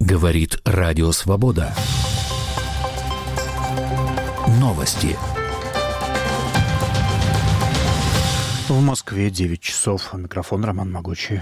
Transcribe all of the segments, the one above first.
Говорит Радио Свобода. Новости. В Москве 9 часов. Микрофон Роман Могучий.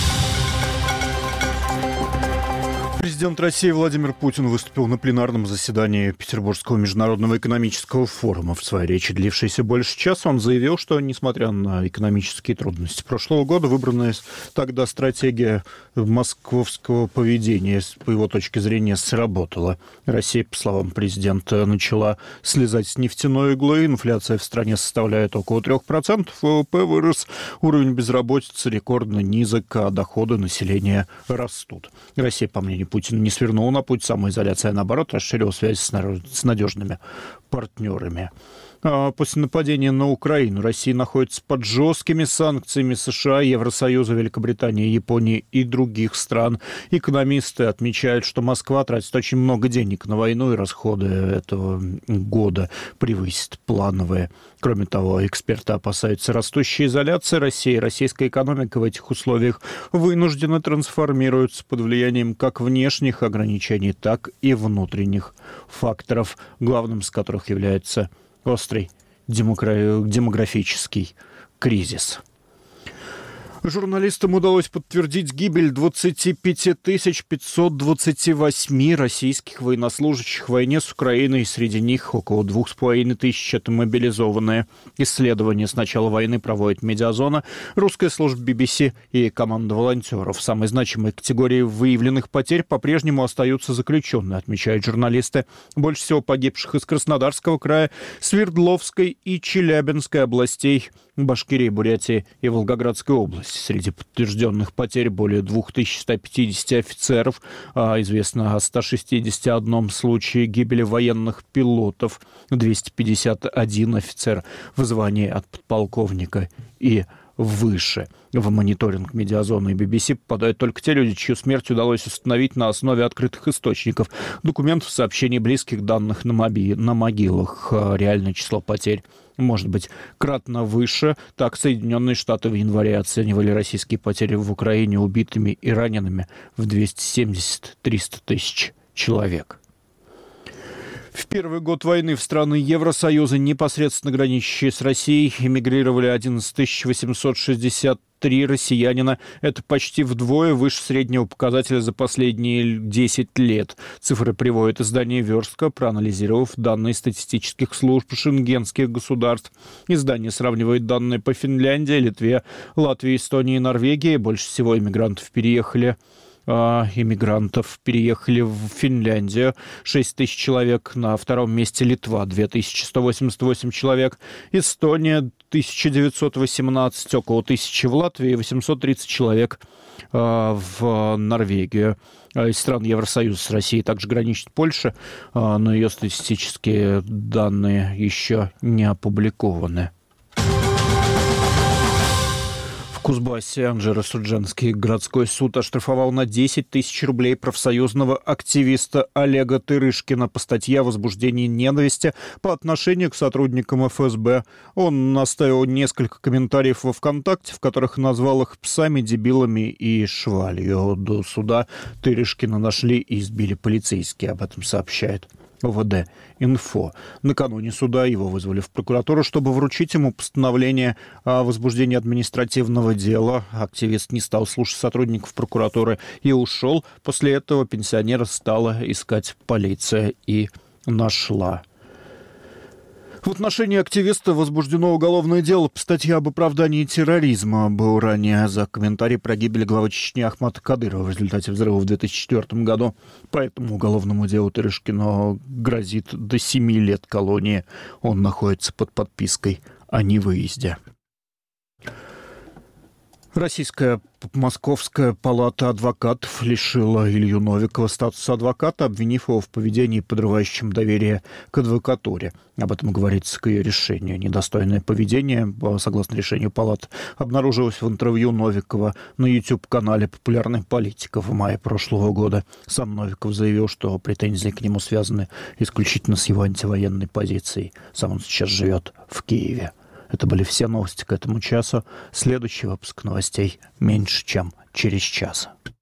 Президент России Владимир Путин выступил на пленарном заседании Петербургского международного экономического форума. В своей речи, длившейся больше часа, он заявил, что, несмотря на экономические трудности прошлого года, выбранная тогда стратегия московского поведения, по его точке зрения, сработала. Россия, по словам президента, начала слезать с нефтяной иглы. Инфляция в стране составляет около 3%. ВВП вырос, уровень безработицы рекордно низок, а доходы населения растут. Россия, по мнению Путин не свернул на путь самоизоляции, а наоборот расширил связи с надежными партнерами. После нападения на Украину Россия находится под жесткими санкциями США, Евросоюза, Великобритании, Японии и других стран. Экономисты отмечают, что Москва тратит очень много денег на войну, и расходы этого года превысят плановые. Кроме того, эксперты опасаются растущей изоляции России. Российская экономика в этих условиях вынуждена трансформируется под влиянием как внешних ограничений, так и внутренних факторов, главным из которых является острый демографический кризис. Журналистам удалось подтвердить гибель 25 528 российских военнослужащих в войне с Украиной. Среди них около 2500 – это мобилизованные. Исследования с начала войны проводит Медиазона, русская служба BBC и команда волонтеров. Самой значимой категорией выявленных потерь по-прежнему остаются заключенные, отмечают журналисты. Больше всего погибших из Краснодарского края, Свердловской и Челябинской областей, Башкирии, Бурятии и Волгоградской области. Среди подтвержденных потерь более 2150 офицеров. Известно о 161 случае гибели военных пилотов, 251 офицер в звании от подполковника и выше. В мониторинг Медиазона и BBC попадают только те люди, чью смерть удалось установить на основе открытых источников, документов, сообщений близких, данных на могилах. Реальное число потерь может быть кратно выше. Так, Соединенные Штаты в январе оценивали российские потери в Украине убитыми и ранеными в 270-300 тысяч человек. В первый год войны в страны Евросоюза, непосредственно граничащие с Россией, эмигрировали 11 863 россиянина. Это почти вдвое выше среднего показателя за последние 10 лет. Цифры приводит издание «Верстка», проанализировав данные статистических служб шенгенских государств. Издание сравнивает данные по Финляндии, Литве, Латвии, Эстонии и Норвегии. Больше всего иммигрантов переехали в Финляндию, 6 тысяч человек. На втором месте Литва, 2188 человек. Эстония, 1918, около 1000 в Латвии, 830 человек в Норвегию. Из стран Евросоюза с Россией также граничит Польша, но ее статистические данные еще не опубликованы. В Кузбассе Анжеро-Судженский городской суд оштрафовал на 10 тысяч рублей профсоюзного активиста Олега Тырышкина по статье о возбуждении ненависти по отношению к сотрудникам ФСБ. Он оставил несколько комментариев во ВКонтакте, в которых назвал их псами, дебилами и швалью. До суда Тырышкина нашли и избили полицейские, об этом сообщает ОВД-Инфо. Накануне суда его вызвали в прокуратуру, чтобы вручить ему постановление о возбуждении административного дела. Активист не стал слушать сотрудников прокуратуры и ушел. После этого пенсионера стала искать полиция и нашла. В отношении активиста возбуждено уголовное дело по статье об оправдании терроризма. Был ранее за комментарий про гибель главы Чечни Ахмата Кадырова в результате взрыва в 2004 году. По этому уголовному делу Тырышкину грозит до 7 лет колонии. Он находится под подпиской о невыезде. Российская Московская палата адвокатов лишила Илью Новикова статуса адвоката, обвинив его в поведении, подрывающем доверие к адвокатуре. Об этом говорится к ее решению. Недостойное поведение, согласно решению палаты, обнаружилось в интервью Новикова на YouTube-канале «Популярный политик» в мае прошлого года. Сам Новиков заявил, что претензии к нему связаны исключительно с его антивоенной позицией. Сам он сейчас живет в Киеве. Это были все новости к этому часу. Следующий выпуск новостей меньше, чем через час.